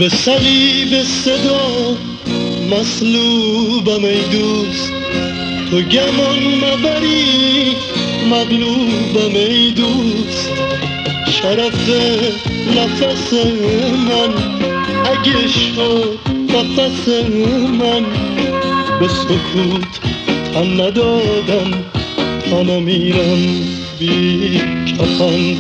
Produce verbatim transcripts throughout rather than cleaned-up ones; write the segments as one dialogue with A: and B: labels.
A: به صلیب صدا مصلوبم ای دوست، تو گمان مبری مغلوبم ای دوست. شرف نفس من اگه شد نفس من، به سکوت تن ندادم تا نمیرم بی کفن.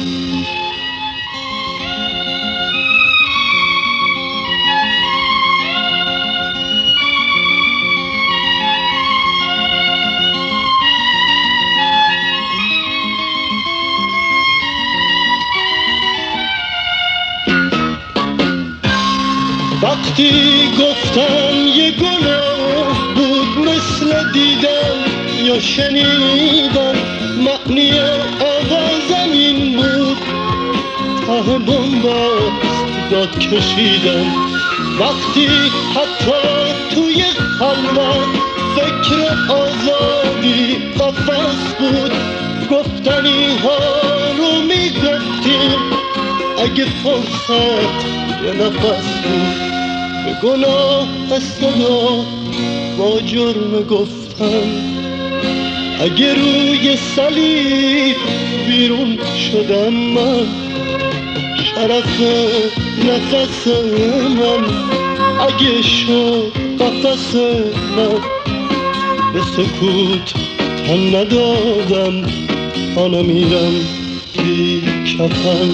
A: وقتی گفتم یه گناه بود مثل دیدن یا شنیدن، معنی آوازم این بود ته بنبست داد کشیدن. وقتی حتی توی خلوت فکر آزادی قفس بود، گفتنی ها رو میگفتیم اگه فرصت یه نفس بود. به گناه صدا با جرم گفتن، اگه روی صلیب بیرون شدم من، شرف نفس من اگه شد قفس من، به سکوت تن ندادم تا نمیرم بی کفن.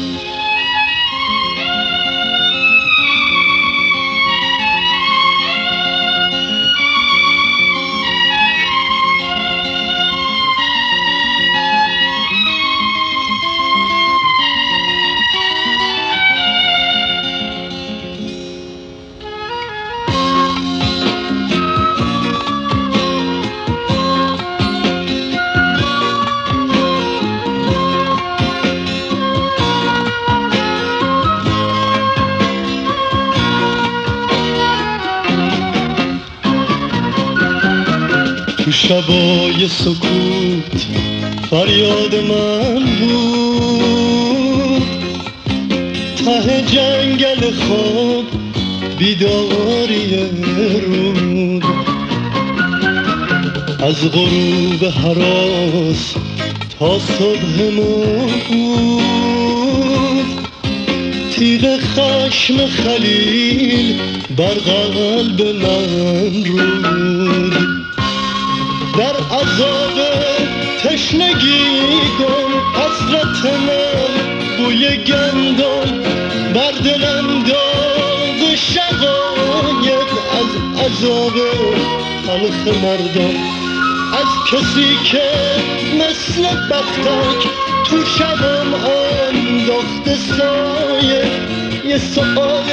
A: تو شبای سکوت فریاد من بود، ته جنگل خواب بیداری رود. از غروب هراس تا صبح ما بود، تیغ خشم خلیل بر قلب من رود. در عذاب تشنگی گم حسرت من بوی گندم، بر دلم داغ شقایق از عذاب تلخ مردم. از کسی که مثل بختک تو شبم انداخته سایه، یه سؤال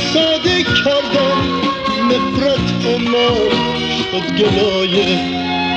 A: ساده کردم نفرت من شد گلایه.